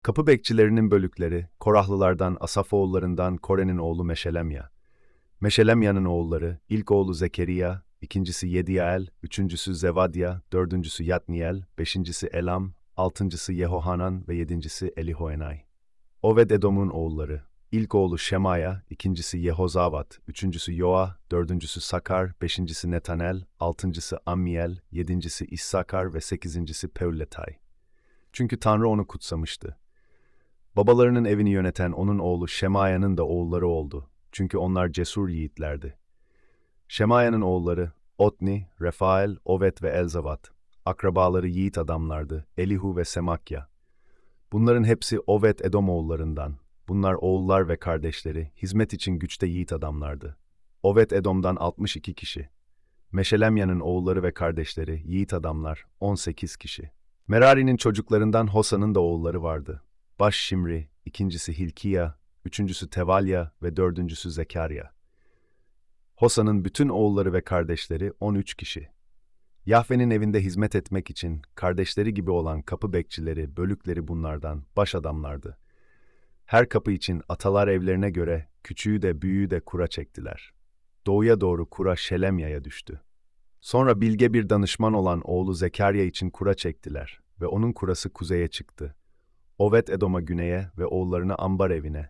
Kapı bekçilerinin bölükleri, Korahlılardan, Asafoğullarından Kore'nin oğlu Meşelemya. Meşelemya'nın oğulları, ilk oğlu Zekeriya, ikincisi Yediyael, üçüncüsü Zevadya, dördüncüsü Yatniel, beşincisi Elam, altıncısı Yehohanan ve yedincisi Elihoenay. Oved-Edom'un oğulları, ilk oğlu Şemaya, ikincisi Yehozavat, üçüncüsü Yoa, dördüncüsü Sakar, beşincisi Netanel, altıncısı Ammiel, yedincisi İssakar ve sekizincisi Pevletay. Çünkü Tanrı onu kutsamıştı. Babalarının evini yöneten onun oğlu Şemaya'nın da oğulları oldu. Çünkü onlar cesur yiğitlerdi. Şemaya'nın oğulları Otni, Refael, Ovet ve Elzavat. Akrabaları yiğit adamlardı, Elihu ve Semakya. Bunların hepsi Oved-Edom oğullarından. Bunlar oğullar ve kardeşleri, hizmet için güçte yiğit adamlardı. Oved-Edom'dan 62 kişi. Meşelemya'nın oğulları ve kardeşleri, yiğit adamlar, 18 kişi. Merari'nin çocuklarından Hosa'nın da oğulları vardı. Baş Şimri, ikincisi Hilkiya, üçüncüsü Tevalya ve dördüncüsü Zekarya. Hosa'nın bütün oğulları ve kardeşleri 13 kişi. Yahve'nin evinde hizmet etmek için kardeşleri gibi olan kapı bekçileri, bölükleri bunlardan baş adamlardı. Her kapı için atalar evlerine göre küçüğü de büyüğü de kura çektiler. Doğuya doğru kura Şelemya'ya düştü. Sonra bilge bir danışman olan oğlu Zekarya için kura çektiler ve onun kurası kuzeye çıktı. Oved-Edom'a güneye ve oğullarına Ambar evine.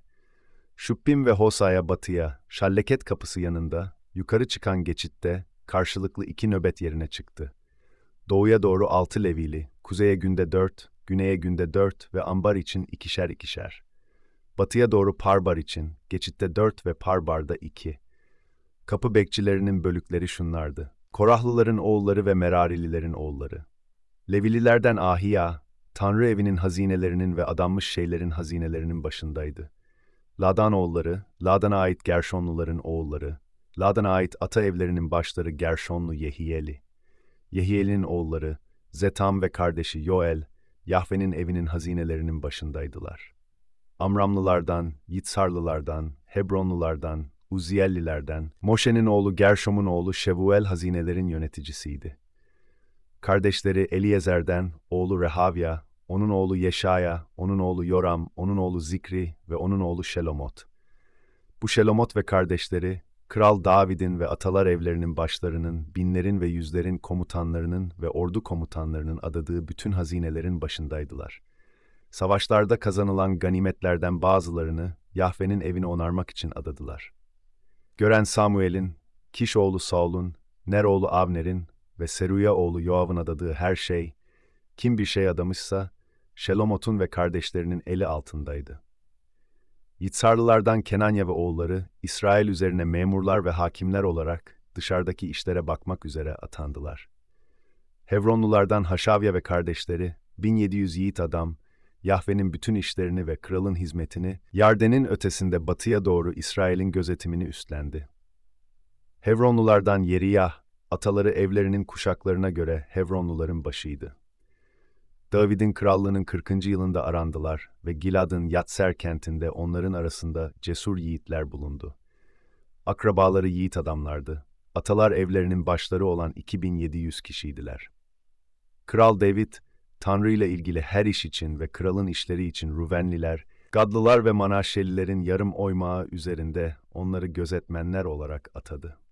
Şuppim ve Hosa'ya batıya, Şalleket kapısı yanında, yukarı çıkan geçitte, karşılıklı iki nöbet yerine çıktı. Doğuya doğru 6 Levili, kuzeye günde 4, güneye günde 4 ve Ambar için ikişer ikişer. Batıya doğru Parbar için, geçitte 4 ve Parbar'da 2. Kapı bekçilerinin bölükleri şunlardı. Korahlıların oğulları ve Merarililerin oğulları. Levililerden Ahiya, Tanrı evinin hazinelerinin ve adanmış şeylerin hazinelerinin başındaydı. Ladan oğulları, Ladan'a ait Gerşonluların oğulları, Ladan'a ait ata evlerinin başları Gerşonlu Yehiyeli. Yehiyel'in oğulları, Zetam ve kardeşi Yoel, Yahve'nin evinin hazinelerinin başındaydılar. Amramlılardan, Yitzharlılardan, Hebronlulardan, Uziyellilerden, Moşe'nin oğlu Gerşom'un oğlu Şevuel hazinelerin yöneticisiydi. Kardeşleri Eliezer'den, oğlu Rehavya, onun oğlu Yeşaya, onun oğlu Yoram, onun oğlu Zikri ve onun oğlu Şelomot. Bu Şelomot ve kardeşleri, Kral David'in ve atalar evlerinin başlarının, binlerin ve yüzlerin komutanlarının ve ordu komutanlarının adadığı bütün hazinelerin başındaydılar. Savaşlarda kazanılan ganimetlerden bazılarını Yahve'nin evini onarmak için adadılar. Gören Samuel'in, Kiş oğlu Saul'un, Ner oğlu Avner'in ve Seruya oğlu Yoav'ın adadığı her şey, kim bir şey adamışsa, Şelomot'un ve kardeşlerinin eli altındaydı. Yitzharlılardan Kenanya ve oğulları, İsrail üzerine memurlar ve hakimler olarak dışarıdaki işlere bakmak üzere atandılar. Hebronlulardan Haşavya ve kardeşleri, 1700 yiğit adam, Yahve'nin bütün işlerini ve kralın hizmetini, Yarden'in ötesinde batıya doğru İsrail'in gözetimini üstlendi. Hebronlulardan Yeriyah, ataları evlerinin kuşaklarına göre Hebronluların başıydı. David'in krallığının 40. yılında arandılar ve Gilad'ın Yatser kentinde onların arasında cesur yiğitler bulundu. Akrabaları yiğit adamlardı. Atalar evlerinin başları olan 2700 kişiydiler. Kral David, Tanrı ile ilgili her iş için ve kralın işleri için Ruvenliler, Gadlılar ve Manaşelilerin yarım oymağı üzerinde onları gözetmenler olarak atadı.